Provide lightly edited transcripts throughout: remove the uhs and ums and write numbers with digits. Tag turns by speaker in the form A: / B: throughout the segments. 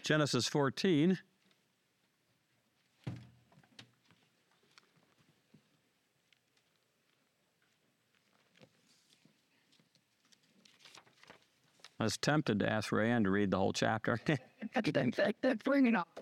A: Genesis 14. I was tempted to ask Rayanne to read the whole chapter.
B: Bring it up.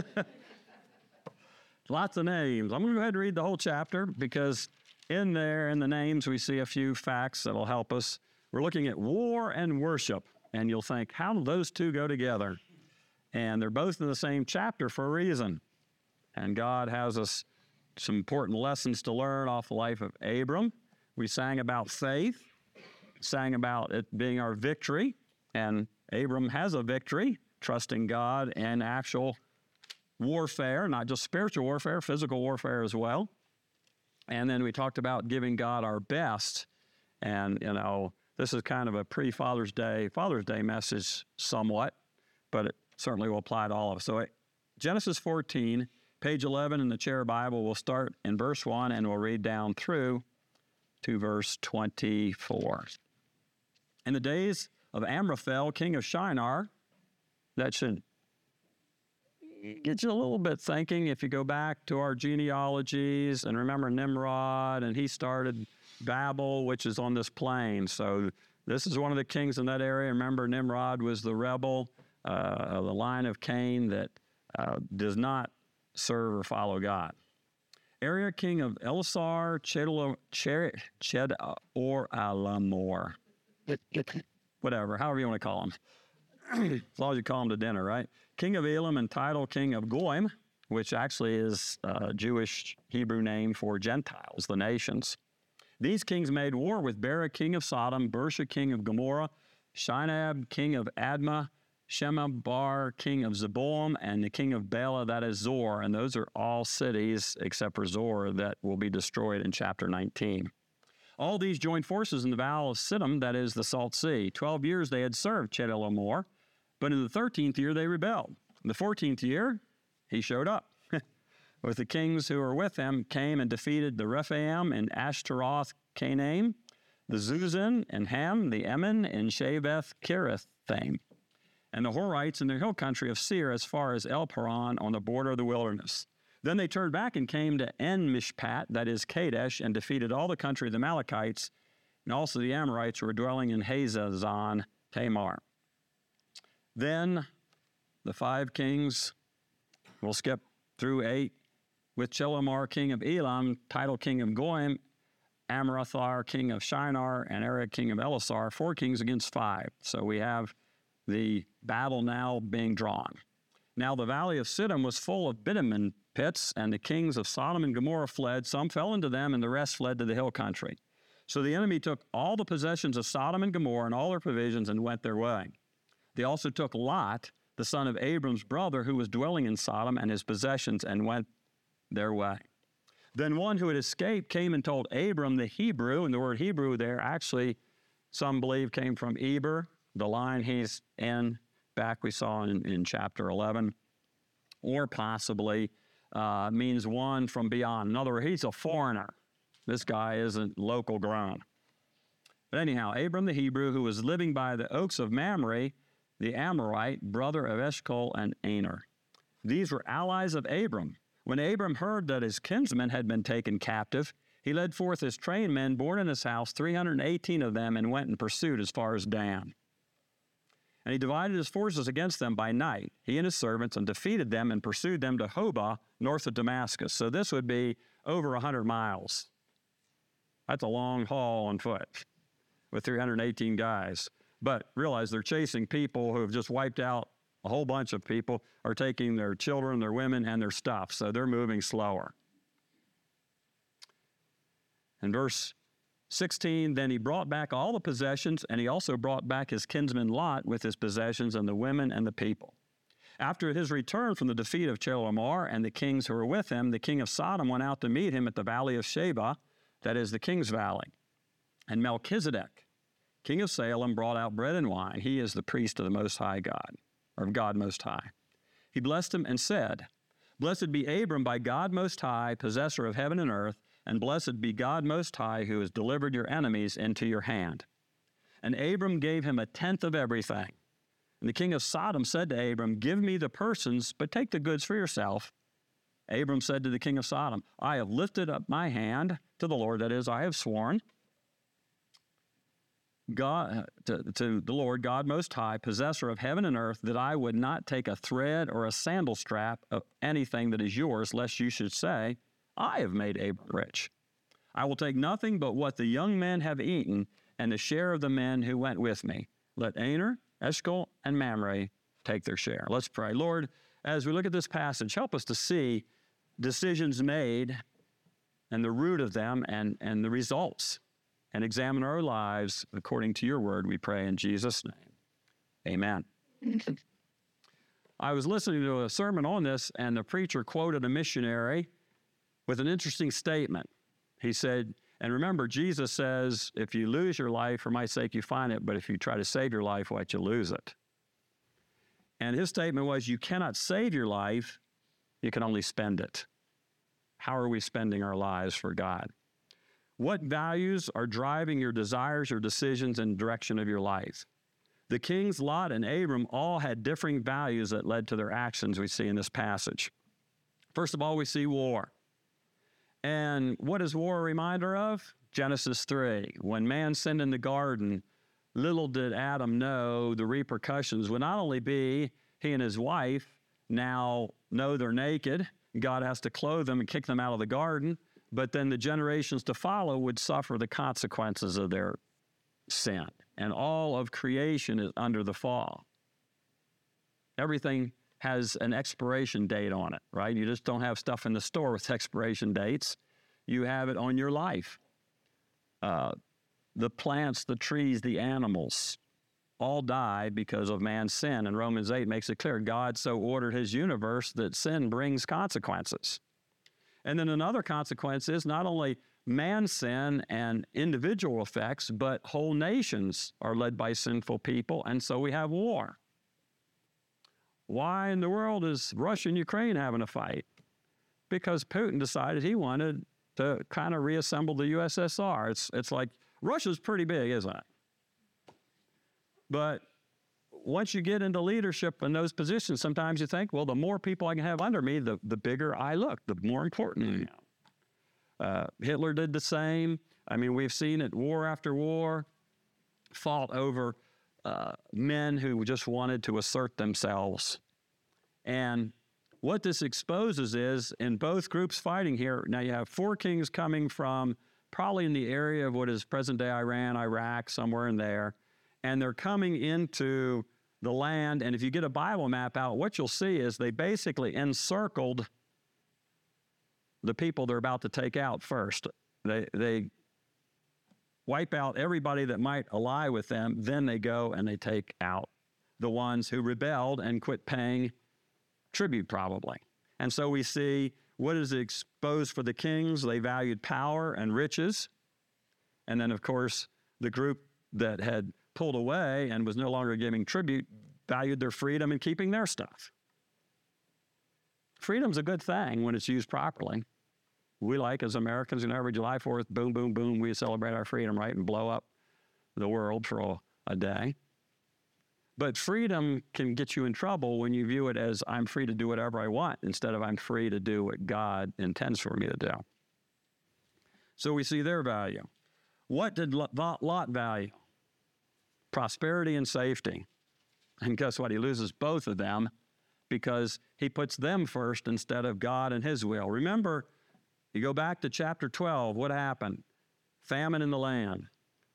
A: Lots of names. I'm going to go ahead and read the whole chapter because in there, in the names, we see a few facts that will help us. We're looking at war and worship, and you'll think, how do those two go together? And they're both in the same chapter for a reason. And God has us some important lessons to learn off the life of Abram. We sang about faith, sang about it being our victory, and Abram has a victory, trusting God in actual warfare, not just spiritual warfare, physical warfare as well. And then we talked about giving God our best. And, this is kind of a pre-Father's Day message somewhat, but it certainly will apply to all of us. So Genesis 14, page 11 in the Chair Bible, we'll start in verse 1 and we'll read down through to verse 24. In the days of Amraphel, king of Shinar, that should get you a little bit thinking if you go back to our genealogies and remember Nimrod, and he started Babel, which is on this plain. So this is one of the kings in that area. Remember, Nimrod was the rebel of the line of Cain that does not serve or follow God. Area king of Elasar, Chedorlaomer. Whatever, however you want to call him. As long as you call him to dinner, right? King of Elam and title king of Goim, which actually is a Jewish Hebrew name for Gentiles, the nations. These kings made war with Bera, king of Sodom, Bersha, king of Gomorrah, Shinab, king of Admah, Shemabar, king of Zeboim, and the king of Bela, that is Zor. And those are all cities, except for Zor, that will be destroyed in chapter 19. All these joined forces in the valley of Siddim, that is the Salt Sea. 12 years they had served Chedorlaomer, but in the 13th year they rebelled. In the 14th year, he showed up. With the kings who were with him, came and defeated the Rephaim and Ashtaroth Canaim, the Zuzan and Ham, the Emin and Shaveth Kirithaim, and the Horites in the hill country of Seir as far as El Paran on the border of the wilderness. Then they turned back and came to En-Mishpat, that is Kadesh, and defeated all the country of the Amalekites, and also the Amorites who were dwelling in Hazazon Tamar. Then the 5 kings, we'll skip through 8, with Chedorlaomer, king of Elam, title king of Goim, Amraphel, king of Shinar, and Erech, king of Elasar, 4 kings against 5. So we have the battle now being drawn. Now the valley of Siddim was full of bitumen pits, and the kings of Sodom and Gomorrah fled. Some fell into them, and the rest fled to the hill country. So the enemy took all the possessions of Sodom and Gomorrah and all their provisions and went their way. They also took Lot, the son of Abram's brother, who was dwelling in Sodom, and his possessions, and went their way. Then one who had escaped came and told Abram the Hebrew, and the word Hebrew there actually, some believe, came from Eber, the line he's in, back we saw in chapter 11, or possibly means one from beyond. In other words, he's a foreigner. This guy isn't local grown. But anyhow, Abram the Hebrew, who was living by the oaks of Mamre, the Amorite, brother of Eshcol and Aner. These were allies of Abram. When Abram heard that his kinsmen had been taken captive, he led forth his trained men born in his house, 318 of them, and went in pursuit as far as Dan. And he divided his forces against them by night, he and his servants, and defeated them and pursued them to Hobah, north of Damascus. So this would be over 100 miles. That's a long haul on foot with 318 guys. But realize they're chasing people who have just wiped out a whole bunch of people, are taking their children, their women, and their stuff. So they're moving slower. In verse 16, then he brought back all the possessions, and he also brought back his kinsman Lot with his possessions and the women and the people. After his return from the defeat of Chedorlaomer and the kings who were with him, the king of Sodom went out to meet him at the valley of Sheba, that is the king's valley. And Melchizedek, king of Salem, brought out bread and wine. He is the priest of the Most High God, or of God Most High. He blessed him and said, Blessed be Abram by God Most High, possessor of heaven and earth, and blessed be God Most High, who has delivered your enemies into your hand. And Abram gave him 1/10 of everything. And the king of Sodom said to Abram, give me the persons, but take the goods for yourself. Abram said to the king of Sodom, I have lifted up my hand to the Lord, that is, I have sworn God to the Lord God Most High, possessor of heaven and earth, that I would not take a thread or a sandal strap of anything that is yours, lest you should say, I have made Abram rich. I will take nothing but what the young men have eaten, and the share of the men who went with me. Let Aner, Eshcol, and Mamre take their share. Let's pray. Lord, as we look at this passage, help us to see decisions made and the root of them and the results, and examine our lives according to your word, we pray in Jesus' name. Amen. I was listening to a sermon on this, and the preacher quoted a missionary with an interesting statement. He said, and remember, Jesus says, if you lose your life, for my sake, you find it, but if you try to save your life, why, you lose it. And his statement was, you cannot save your life, you can only spend it. How are we spending our lives for God? What values are driving your desires or decisions in the direction of your life? The kings Lot and Abram all had differing values that led to their actions we see in this passage. First of all, we see war. And what is war a reminder of? Genesis 3. When man sinned in the garden, little did Adam know the repercussions would not only be he and his wife now know they're naked, God has to clothe them and kick them out of the garden, but then the generations to follow would suffer the consequences of their sin. And all of creation is under the fall. Everything has an expiration date on it, right? You just don't have stuff in the store with expiration dates. You have it on your life. The plants, the trees, the animals all die because of man's sin. And Romans 8 makes it clear, God so ordered his universe that sin brings consequences. And then another consequence is not only man's sin and individual effects, but whole nations are led by sinful people, and so we have war. Why in the world is Russia and Ukraine having a fight? Because Putin decided he wanted to kind of reassemble the USSR. It's like, Russia's pretty big, isn't it? But once you get into leadership in those positions, sometimes you think, well, the more people I can have under me, the bigger I look, the more important I am. Hitler did the same. I mean, we've seen it war after war, fought over men who just wanted to assert themselves. And what this exposes is, in both groups fighting here, now you have 4 kings coming from probably in the area of what is present-day Iran, Iraq, somewhere in there, and they're coming into the land, and if you get a Bible map out, what you'll see is they basically encircled the people they're about to take out first. They wipe out everybody that might ally with them, then they go and they take out the ones who rebelled and quit paying tribute probably. And so we see what is exposed for the kings. They valued power and riches. And then, of course, the group that had pulled away and was no longer giving tribute valued their freedom and keeping their stuff. Freedom's a good thing when it's used properly. We like, as Americans, every July 4th, boom, boom, boom, we celebrate our freedom, right, and blow up the world for a day. But freedom can get you in trouble when you view it as I'm free to do whatever I want instead of I'm free to do what God intends for me to do. So we see their value. What did Lot value? Prosperity and safety. And guess what? He loses both of them because he puts them first instead of God and his will. Remember, you go back to chapter 12, what happened? Famine in the land.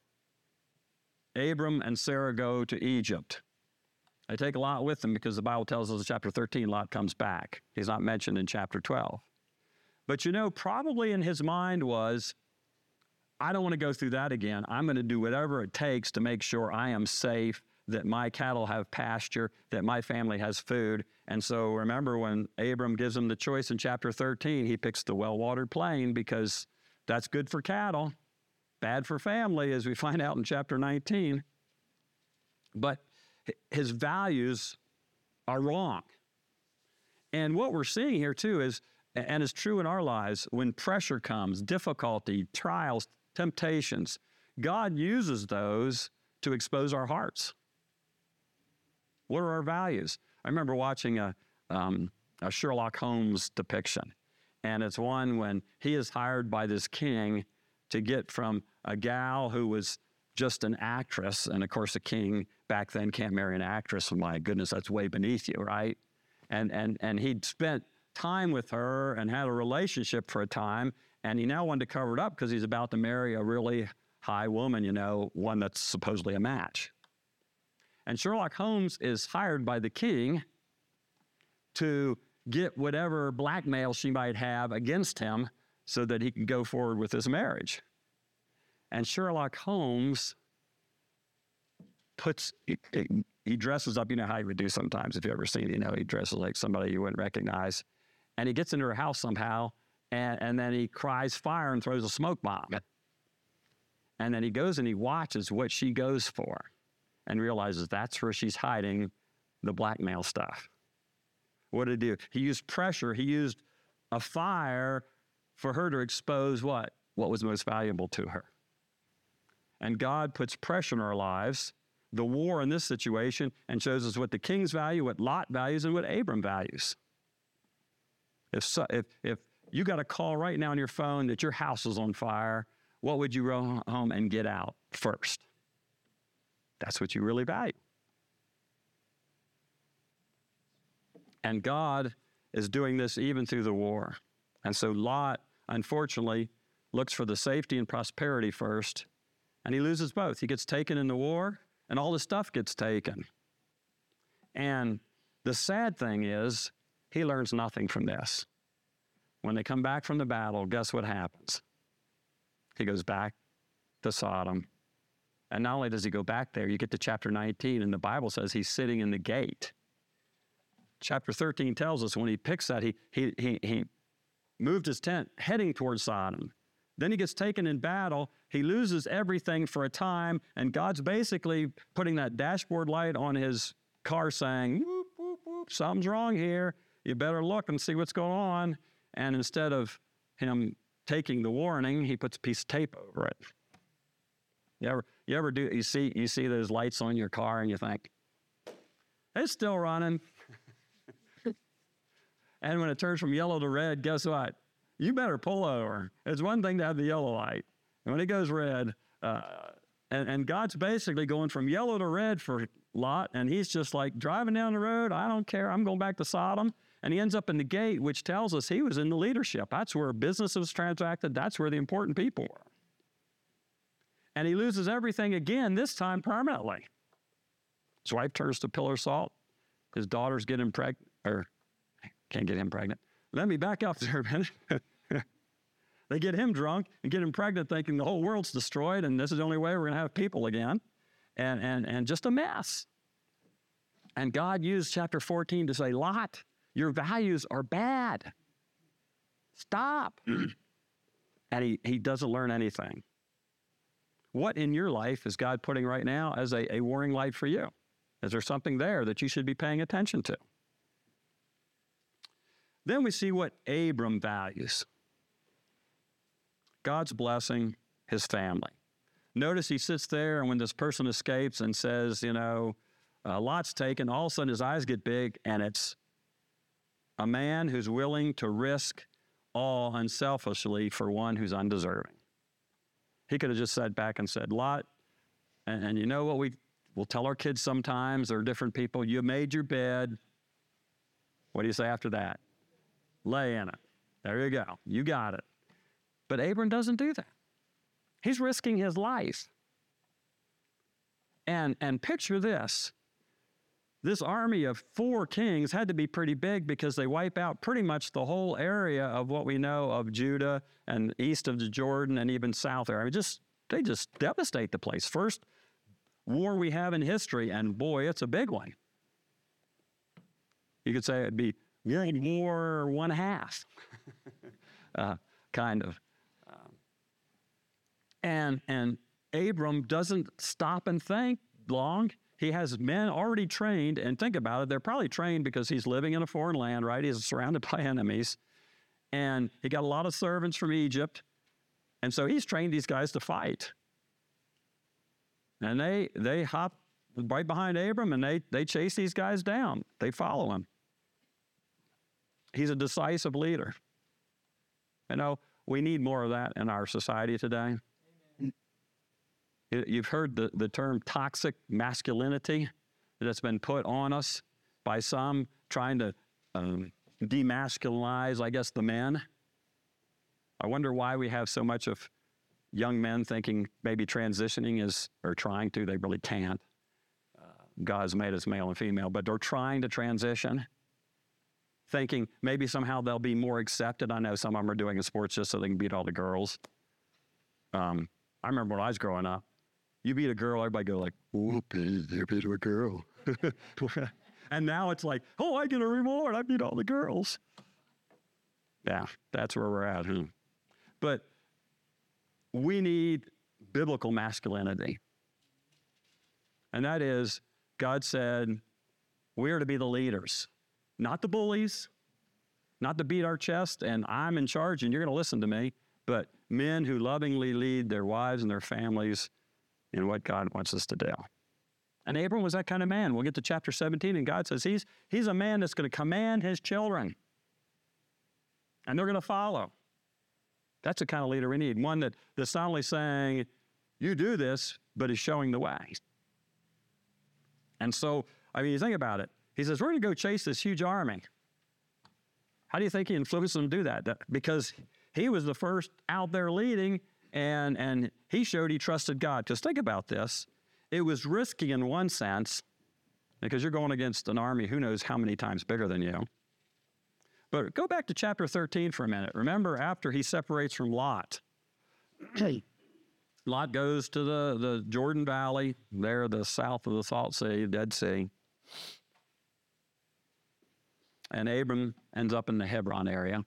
A: Abram and Sarah go to Egypt. They take Lot with them because the Bible tells us in chapter 13, Lot comes back. He's not mentioned in chapter 12. But probably in his mind was, I don't want to go through that again. I'm going to do whatever it takes to make sure I am safe, that my cattle have pasture, that my family has food. And so remember when Abram gives him the choice in chapter 13, he picks the well-watered plain because that's good for cattle, bad for family, as we find out in chapter 19. But his values are wrong. And what we're seeing here too is, and is true in our lives, when pressure comes, difficulty, trials, temptations, God uses those to expose our hearts. What are our values? I remember watching a Sherlock Holmes depiction, and it's one when he is hired by this king to get from a gal who was just an actress, and of course the king back then can't marry an actress. My goodness, that's way beneath you, right? And he'd spent time with her and had a relationship for a time, and he now wanted to cover it up because he's about to marry a really high woman, one that's supposedly a match. And Sherlock Holmes is hired by the king to get whatever blackmail she might have against him so that he can go forward with his marriage. And Sherlock Holmes he dresses up, how he would do sometimes. If you ever seen it, he dresses like somebody you wouldn't recognize. And he gets into her house somehow, and then he cries fire and throws a smoke bomb. And then he goes and he watches what she goes for and realizes that's where she's hiding the blackmail stuff. What did he do? He used pressure. He used a fire for her to expose what was most valuable to her. And God puts pressure in our lives, the war in this situation, and shows us what the king's value, what Lot values, and what Abram values. If you got a call right now on your phone that your house is on fire, what would you run home and get out first? That's what you really value. And God is doing this even through the war. And so Lot, unfortunately, looks for the safety and prosperity first, and he loses both. He gets taken in the war, and all his stuff gets taken. And the sad thing is, he learns nothing from this. When they come back from the battle, guess what happens? He goes back to Sodom. And not only does he go back there, you get to chapter 19, and the Bible says he's sitting in the gate. Chapter 13 tells us when he picks that, he moved his tent heading towards Sodom. Then he gets taken in battle. He loses everything for a time, and God's basically putting that dashboard light on his car saying, whoop, whoop, whoop, something's wrong here. You better look and see what's going on. And instead of him taking the warning, he puts a piece of tape over it. You ever do, you see those lights on your car and you think, it's still running. And when it turns from yellow to red, guess what? You better pull over. It's one thing to have the yellow light. And when it goes red, and God's basically going from yellow to red for Lot, and he's just like driving down the road, I don't care, I'm going back to Sodom. And he ends up in the gate, which tells us he was in the leadership. That's where business was transacted. That's where the important people were. And he loses everything again, this time permanently. His wife turns to a pillar of salt. His daughters get him pregnant, or can't get him pregnant. Let me back up there a minute. They get him drunk and get him pregnant thinking the whole world's destroyed and this is the only way we're going to have people again. And just a mess. And God used chapter 14 to say, Lot, your values are bad. Stop. And he doesn't learn anything. What in your life is God putting right now as a warning light for you? Is there something there that you should be paying attention to? Then we see what Abram values. God's blessing his family. Notice he sits there, and when this person escapes and says, Lot's taken, all of a sudden his eyes get big, and it's a man who's willing to risk all unselfishly for one who's undeserving. He could have just sat back and said, Lot, and you know what we'll tell our kids sometimes, or different people, you made your bed. What do you say after that? Lay in it. There you go. You got it. But Abram doesn't do that. He's risking his life. And picture this. This army of 4 kings had to be pretty big because they wipe out pretty much the whole area of what we know of Judah and east of the Jordan and even south there. I mean, they just devastate the place. First war we have in history, and boy, it's a big one. You could say it'd be World War 1/2, kind of. And Abram doesn't stop and think long. He has men already trained, and think about it, they're probably trained because he's living in a foreign land, right? He's surrounded by enemies. And he got a lot of servants from Egypt. And so he's trained these guys to fight. And they hop right behind Abram, and they chase these guys down. They follow him. He's a decisive leader. You know, we need more of that in our society today. You've heard the term toxic masculinity that's been put on us by some trying to demasculinize, I guess, the men. I wonder why we have so much of young men thinking maybe transitioning is, or trying to, they really can't. God's made us male and female, but they're trying to transition, thinking maybe somehow they'll be more accepted. I know some of them are doing in sports just so they can beat all the girls. I remember when I was growing up, you beat a girl, everybody go like, "Oh, you beat a girl." And now it's like, "Oh, I get a reward. I beat all the girls." Yeah, that's where we're at. But we need biblical masculinity. And that is, God said, we are to be the leaders, not the bullies, not to beat our chest, and I'm in charge and you're going to listen to me, but men who lovingly lead their wives and their families in what God wants us to do. And Abram was that kind of man. We'll get to chapter 17, and God says he's a man that's going to command his children, and they're going to follow. That's the kind of leader we need, one that's not only saying, you do this, but is showing the way. And so, I mean, you think about it. He says, we're going to go chase this huge army. How do you think he influenced them to do that? Because he was the first out there leading, and he showed he trusted God. Because think about this. It was risky in one sense, because you're going against an army who knows how many times bigger than you. But go back to chapter 13 for a minute. Remember, after he separates from Lot, Lot goes to the Jordan Valley, there the south of the Salt Sea, Dead Sea. And Abram ends up in the Hebron area.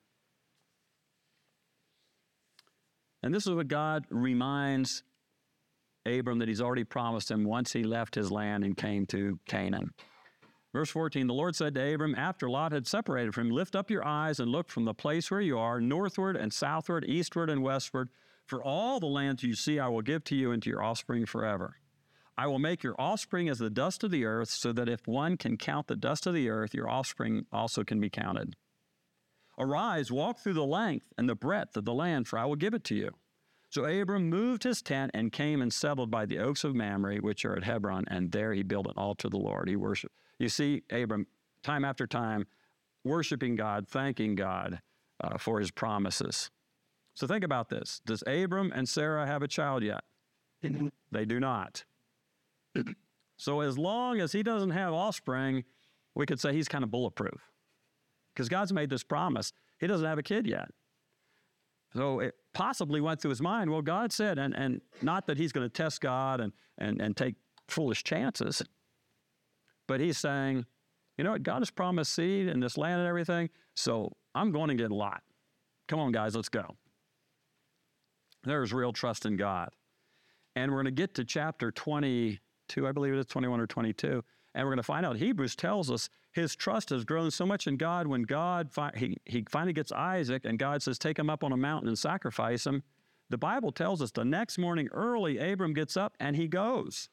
A: And this is what God reminds Abram that he's already promised him once he left his land and came to Canaan. Verse 14, the Lord said to Abram, after Lot had separated from him, lift up your eyes and look from the place where you are, northward and southward, eastward and westward. For all the lands you see I will give to you and to your offspring forever. I will make your offspring as the dust of the earth, so that if one can count the dust of the earth, your offspring also can be counted. Arise, walk through the length and the breadth of the land, for I will give it to you. So Abram moved his tent and came and settled by the oaks of Mamre, which are at Hebron, and there he built an altar to the Lord. He worshiped. You see Abram, time after time, worshiping God, thanking God for his promises. So think about this. Does Abram and Sarah have a child yet? They do not. So as long as he doesn't have offspring, we could say he's kind of bulletproof, because God's made this promise. He doesn't have a kid yet. So it possibly went through his mind, well, God said, and not that he's going to test God and take foolish chances, but he's saying, you know what, God has promised seed in this land and everything, so I'm going to get Lot. Come on, guys, let's go. There's real trust in God. And we're going to get to chapter 22, I believe it is 21 or 22, and we're going to find out, Hebrews tells us his trust has grown so much in God when God, he finally gets Isaac, and God says, take him up on a mountain and sacrifice him. The Bible tells us the next morning early, Abram gets up and he goes.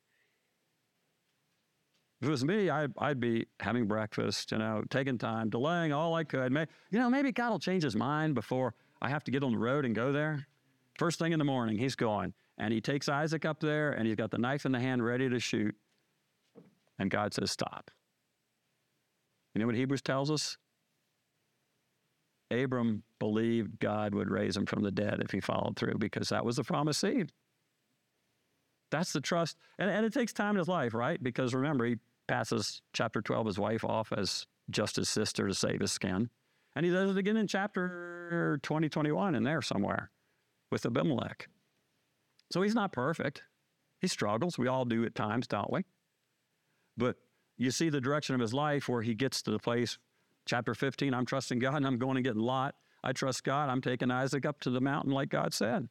A: If it was me, I'd be having breakfast, taking time, delaying all I could. Maybe God will change his mind before I have to get on the road and go there. First thing in the morning, he's going. And he takes Isaac up there, and he's got the knife in the hand ready to shoot. And God says, stop. You know what Hebrews tells us? Abram believed God would raise him from the dead if he followed through, because that was the promised seed. That's the trust. And it takes time in his life, right? Because remember, he passes chapter 12, his wife off as just his sister to save his skin. And he does it again in chapter 20, 21 in there somewhere with Abimelech. So he's not perfect. He struggles. We all do at times, don't we? But you see the direction of his life where he gets to the place, chapter 15, I'm trusting God and I'm going to get Lot. I trust God. I'm taking Isaac up to the mountain like God said.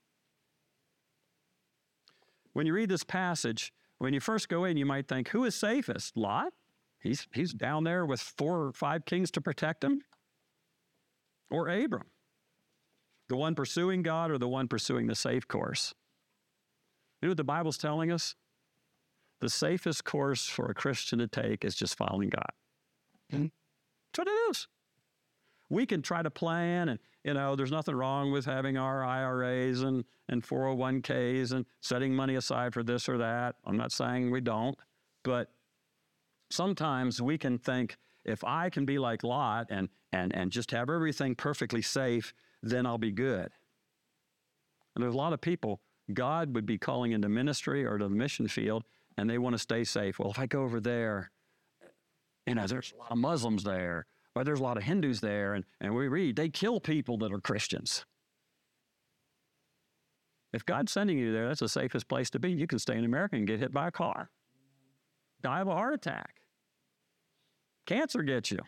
A: When you read this passage, when you first go in, you might think, who is safest? Lot? He's down there with 4 or 5 kings to protect him? Or Abram? The one pursuing God or the one pursuing the safe course? You know what the Bible's telling us? the safest course for a Christian to take is just following God.
B: Mhm.
A: That's what it is. We can try to plan, and there's nothing wrong with having our IRAs and 401ks and setting money aside for this or that. I'm not saying we don't, but sometimes we can think, if I can be like Lot and just have everything perfectly safe, then I'll be good. And there's a lot of people God would be calling into ministry or to the mission field, and they want to stay safe. Well, if I go over there, there's a lot of Muslims there, or there's a lot of Hindus there, and we read they kill people that are Christians. If God's sending you there, that's the safest place to be. You can stay in America and get hit by a car, die of a heart attack, cancer gets you.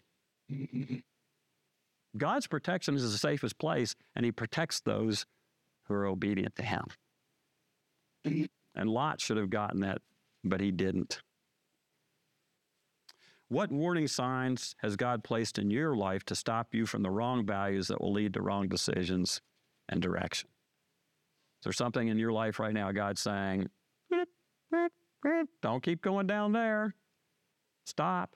A: God's protection is the safest place, and he protects those who are obedient to him. And Lot should have gotten that, but he didn't. What warning signs has God placed in your life to stop you from the wrong values that will lead to wrong decisions and direction? Is there something in your life right now God's saying, don't keep going down there. Stop.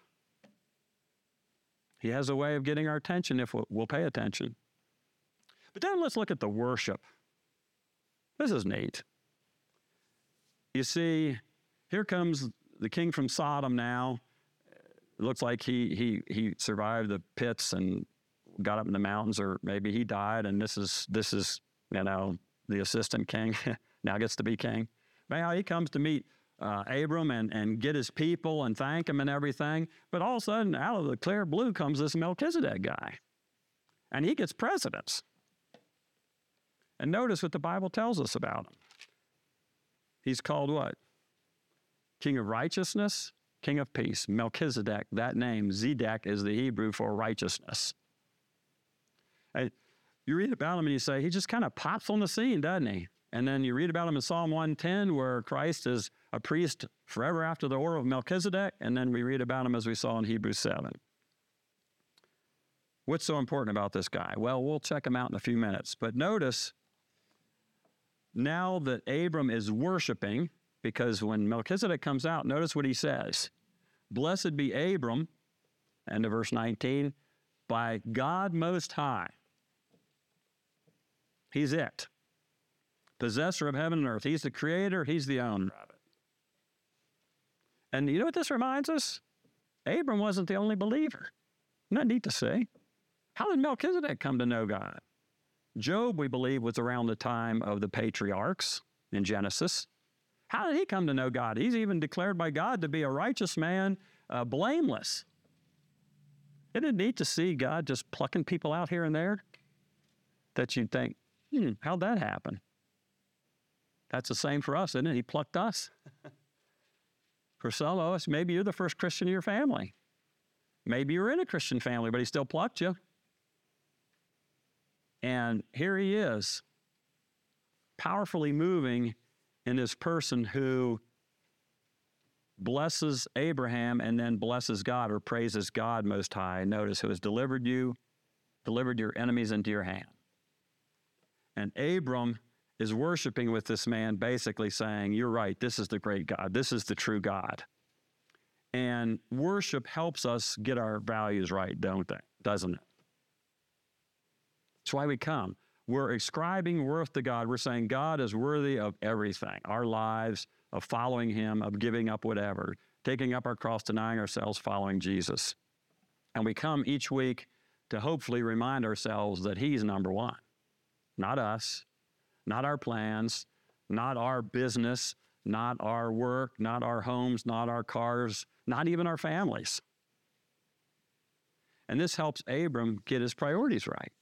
A: He has a way of getting our attention if we'll pay attention. But then let's look at the worship. This is neat. You see, here comes the king from Sodom now. It looks like he survived the pits and got up in the mountains, or maybe he died, and this is the assistant king now gets to be king. Now he comes to meet Abram and get his people and thank him and everything. But all of a sudden, out of the clear blue comes this Melchizedek guy, and he gets precedence. And notice what the Bible tells us about him. He's called what? King of righteousness, King of peace. Melchizedek, that name, Zedek, is the Hebrew for righteousness. And you read about him and you say, he just kind of pops on the scene, doesn't he? And then you read about him in Psalm 110, where Christ is a priest forever after the order of Melchizedek. And then we read about him as we saw in Hebrews 7. What's so important about this guy? Well, we'll check him out in a few minutes. But notice, now that Abram is worshiping, because when Melchizedek comes out, notice what he says. Blessed be Abram, end of verse 19, by God Most High. He's it. Possessor of heaven and earth. He's the creator. He's the owner of it. And you know what this reminds us? Abram wasn't the only believer. Isn't that neat to say? How did Melchizedek come to know God? Job, we believe, was around the time of the patriarchs in Genesis. How did he come to know God? He's even declared by God to be a righteous man, blameless. Isn't it neat to see God just plucking people out here and there that you'd think, how'd that happen? That's the same for us, isn't it? He plucked us. For some of us, maybe you're the first Christian in your family. Maybe you're in a Christian family, but he still plucked you. And here he is, powerfully moving in this person who blesses Abraham and then blesses God, or praises God Most High. Notice, who has delivered your enemies into your hand. And Abram is worshiping with this man, basically saying, you're right, this is the great God. This is the true God. And worship helps us get our values right, doesn't it? That's why we come. We're ascribing worth to God. We're saying God is worthy of everything, our lives, of following him, of giving up whatever, taking up our cross, denying ourselves, following Jesus. And we come each week to hopefully remind ourselves that he's number one, not us, not our plans, not our business, not our work, not our homes, not our cars, not even our families. And this helps Abram get his priorities right.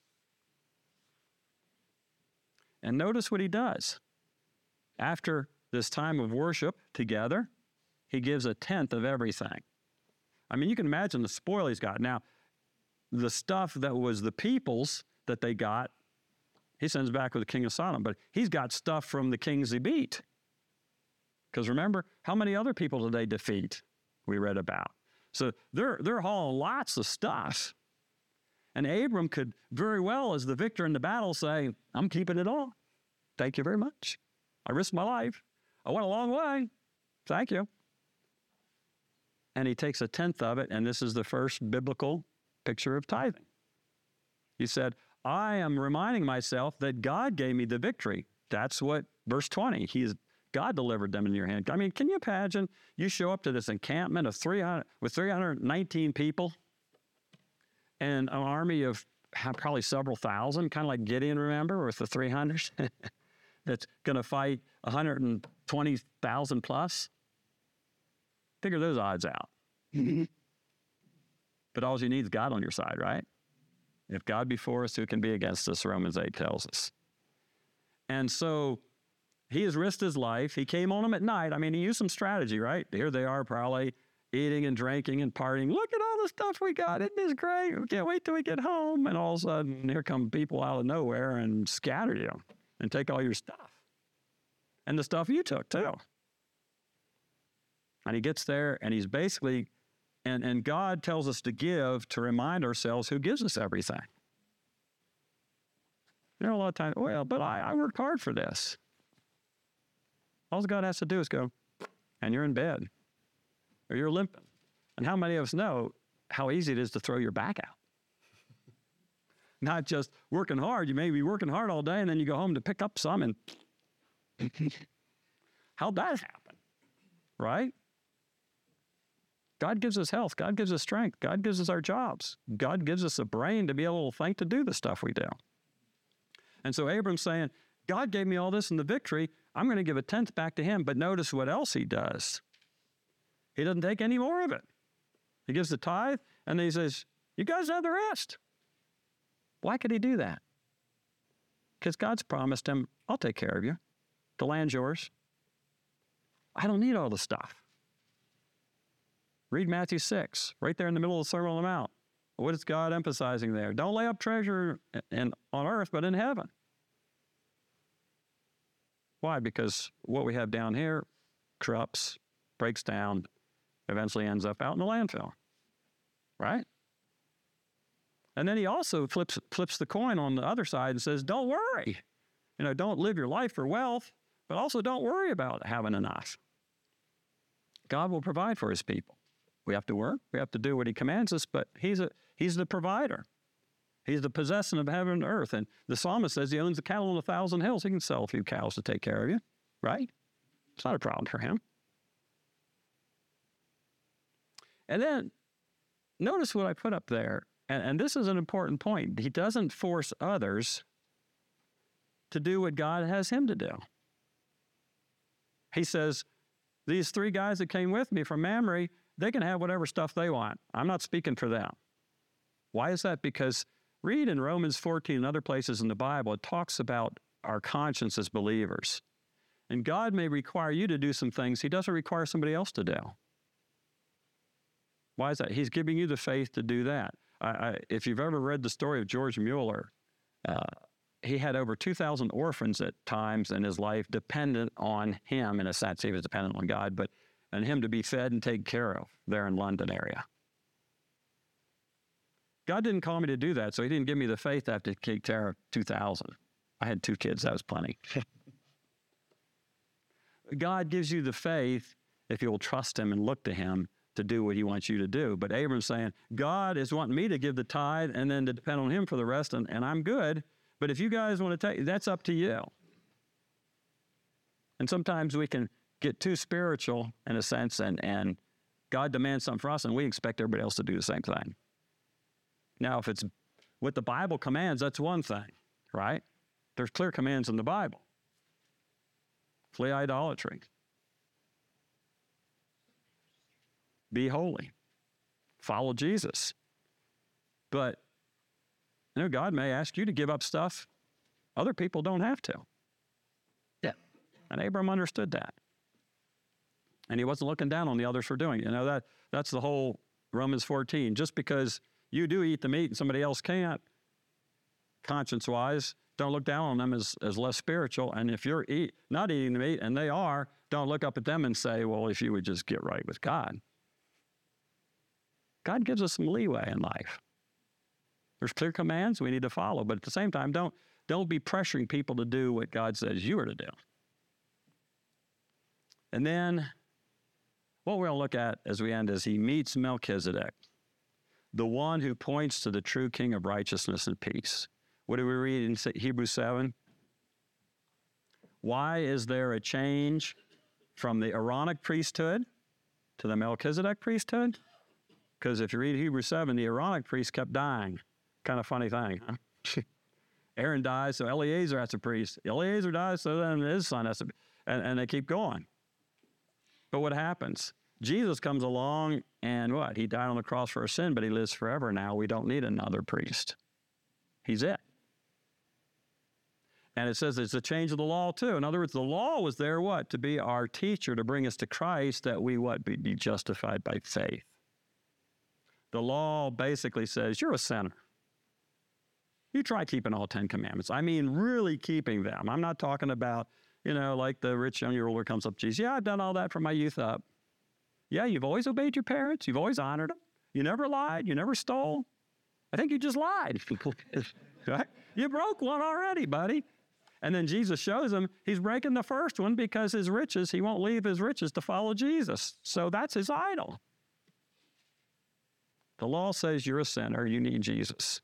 A: And notice what he does. After this time of worship together, he gives a tenth of everything. I mean, you can imagine the spoil he's got. Now, the stuff that was the people's that they got, he sends back with the king of Sodom, but he's got stuff from the kings he beat. Because remember, how many other people did they defeat? We read about. So they're hauling lots of stuff. And Abram could very well, as the victor in the battle, say, I'm keeping it all. Thank you very much. I risked my life. I went a long way. Thank you. And he takes a tenth of it, and this is the first biblical picture of tithing. He said, I am reminding myself that God gave me the victory. That's what verse 20, God delivered them in your hand. I mean, can you imagine you show up to this encampment of 319 people and an army of probably several thousand, kind of like Gideon, remember, with the 300, that's going to fight 120,000 plus? Figure those odds out. But all you need is God on your side, right? If God be for us, who can be against us, Romans 8 tells us. And so he has risked his life. He came on them at night. I mean, he used some strategy, right? Here they are probably eating and drinking and partying. Look at all the stuff we got. Isn't this great? We can't wait till we get home. And all of a sudden, here come people out of nowhere and scatter you and take all your stuff. And the stuff you took, too. And he gets there, and he's basically, and God tells us to give to remind ourselves who gives us everything. You know, a lot of times, well, but I worked hard for this. All God has to do is go, and you're in bed, or you're limping. And how many of us know how easy it is to throw your back out? Not just working hard. You may be working hard all day, and then you go home to pick up some, and how'd that happen? Right? God gives us health. God gives us strength. God gives us our jobs. God gives us a brain to be able to think to do the stuff we do. And so Abram's saying, God gave me all this in the victory. I'm going to give a tenth back to him. But notice what else he does. He doesn't take any more of it. He gives the tithe, and then he says, you guys have the rest. Why could he do that? Because God's promised him, I'll take care of you. The land's yours. I don't need all the stuff. Read Matthew 6, right there in the middle of the Sermon on the Mount. What is God emphasizing there? Don't lay up treasure on earth, but in heaven. Why? Because what we have down here corrupts, breaks down, eventually ends up out in the landfill. Right? And then he also flips the coin on the other side and says, don't worry. You know, don't live your life for wealth, but also don't worry about having enough. God will provide for his people. We have to work. We have to do what he commands us, but he's the provider. He's the possessor of heaven and earth. And the psalmist says he owns the cattle on 1,000 hills. He can sell a few cows to take care of you, right? It's not a problem for him. And then notice what I put up there. And this is an important point. He doesn't force others to do what God has him to do. He says, these 3 guys that came with me from Mamre, they can have whatever stuff they want. I'm not speaking for them. Why is that? Because read in Romans 14 and other places in the Bible, it talks about our conscience as believers. And God may require you to do some things he doesn't require somebody else to do. Why is that? He's giving you the faith to do that. If you've ever read the story of George Mueller, he had over 2,000 orphans at times in his life dependent on him. In a sense, he was dependent on God, but and him to be fed and taken care of there in London area. God didn't call me to do that, so he didn't give me the faith to have to take care of 2,000. I had 2 kids, that was plenty. God gives you the faith if you will trust him and look to him to do what he wants you to do. But Abram's saying, God is wanting me to give the tithe and then to depend on him for the rest, and I'm good. But if you guys want to take, that's up to you. And sometimes we can get too spiritual in a sense, and God demands something from us, and we expect everybody else to do the same thing. Now, if it's what the Bible commands, that's one thing, right? There's clear commands in the Bible. Flee idolatry. Be holy. Follow Jesus. But, you know, God may ask you to give up stuff other people don't have to.
B: Yeah.
A: And Abram understood that. And he wasn't looking down on the others for doing it. You know, that's the whole Romans 14. Just because you do eat the meat and somebody else can't, conscience-wise, don't look down on them as less spiritual. And if you're not eating the meat and they are, don't look up at them and say, well, if you would just get right with God. God gives us some leeway in life. There's clear commands we need to follow, but at the same time, don't be pressuring people to do what God says you are to do. And then what we're going to look at as we end is he meets Melchizedek, the one who points to the true King of righteousness and peace. What do we read in Hebrews 7? Why is there a change from the Aaronic priesthood to the Melchizedek priesthood? Because if you read Hebrews 7, the Aaronic priest kept dying. Kind of funny thing, huh? Aaron dies, so Eleazar has a priest. Eleazar dies, so then his son has to, and they keep going. But what happens? Jesus comes along and what? He died on the cross for our sin, but he lives forever now. We don't need another priest. He's it. And it says it's a change of the law too. In other words, the law was there, what? To be our teacher, to bring us to Christ, that we, what? Be justified by faith. The law basically says, you're a sinner. You try keeping all 10 commandments. I mean, really keeping them. I'm not talking about, like the rich young ruler comes up to Jesus. Yeah, I've done all that from my youth up. Yeah, you've always obeyed your parents. You've always honored them. You never lied. You never stole. I think you just lied. Right? You broke one already, buddy. And then Jesus shows him he's breaking the first one because his riches, he won't leave his riches to follow Jesus. So that's his idol. The law says you're a sinner. You need Jesus.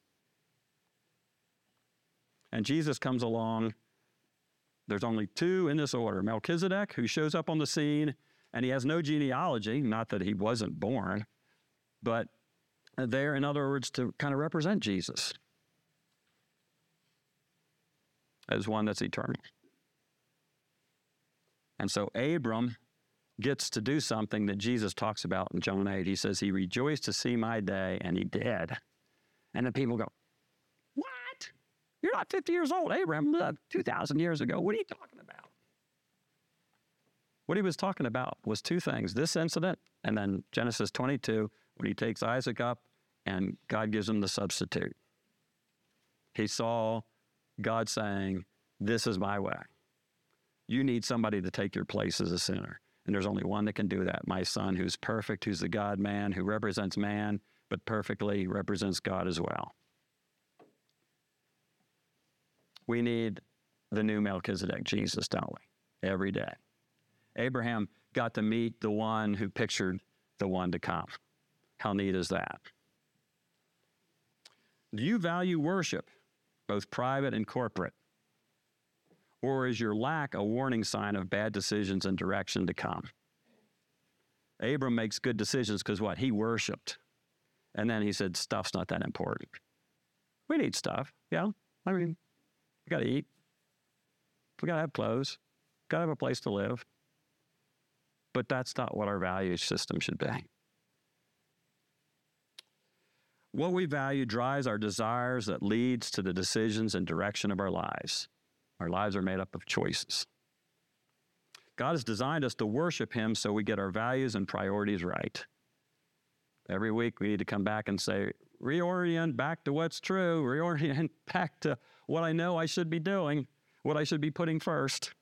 A: And Jesus comes along. There's only two in this order. Melchizedek, who shows up on the scene, and he has no genealogy, not that he wasn't born, but there, in other words, to kind of represent Jesus as one that's eternal. And so Abram gets to do something that Jesus talks about in John 8. He says, he rejoiced to see my day, and he did. And the people go, what? You're not 50 years old. Abraham lived 2,000 years ago. What are you talking about? What he was talking about was two things, this incident and then Genesis 22, when he takes Isaac up and God gives him the substitute. He saw God saying, this is my way. You need somebody to take your place as a sinner. And there's only one that can do that, my son, who's perfect, who's the God-man, who represents man, but perfectly represents God as well. We need the new Melchizedek, Jesus, don't we? Every day. Abraham got to meet the one who pictured the one to come. How neat is that? Do you value worship, both private and corporate? Or is your lack a warning sign of bad decisions and direction to come? Abram makes good decisions because what? He worshiped. And then he said, stuff's not that important. We need stuff, yeah. I mean, we got to eat. We got to have clothes. Got to have a place to live. But that's not what our value system should be. What we value drives our desires that leads to the decisions and direction of our lives. Our lives are made up of choices. God has designed us to worship him so we get our values and priorities right. Every week we need to come back and say, reorient back to what's true, reorient back to what I know I should be doing, what I should be putting first.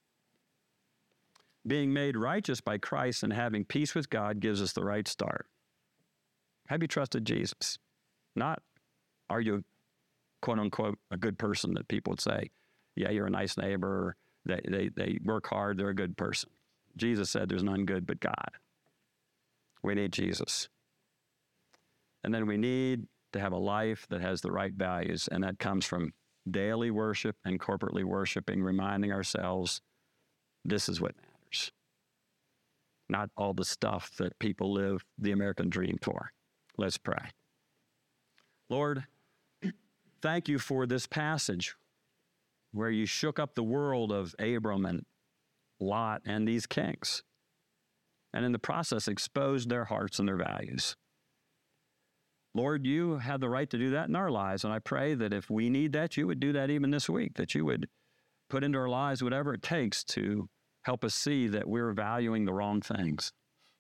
A: Being made righteous by Christ and having peace with God gives us the right start. Have you trusted Jesus? Not, are you, quote unquote, a good person that people would say, yeah, you're a nice neighbor, they work hard, they're a good person. Jesus said there's none good but God. We need Jesus. And then we need to have a life that has the right values, and that comes from daily worship and corporately worshiping, reminding ourselves this is what matters. Not all the stuff that people live the American dream for. Let's pray. Lord, thank you for this passage where you shook up the world of Abram and Lot and these kings, and in the process exposed their hearts and their values. Lord, you have the right to do that in our lives, and I pray that if we need that, you would do that even this week, that you would put into our lives whatever it takes to help us see that we're valuing the wrong things.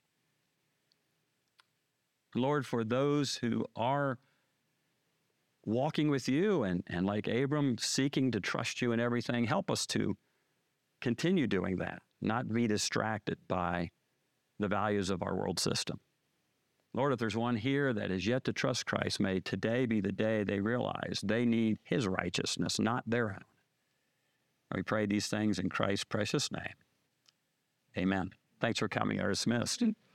A: Lord, for those who are walking with you and like Abram, seeking to trust you in everything, help us to continue doing that, not be distracted by the values of our world system. Lord, if there's one here that is yet to trust Christ, may today be the day they realize they need his righteousness, not their own. We pray these things in Christ's precious name. Amen. Thanks for coming. You're dismissed.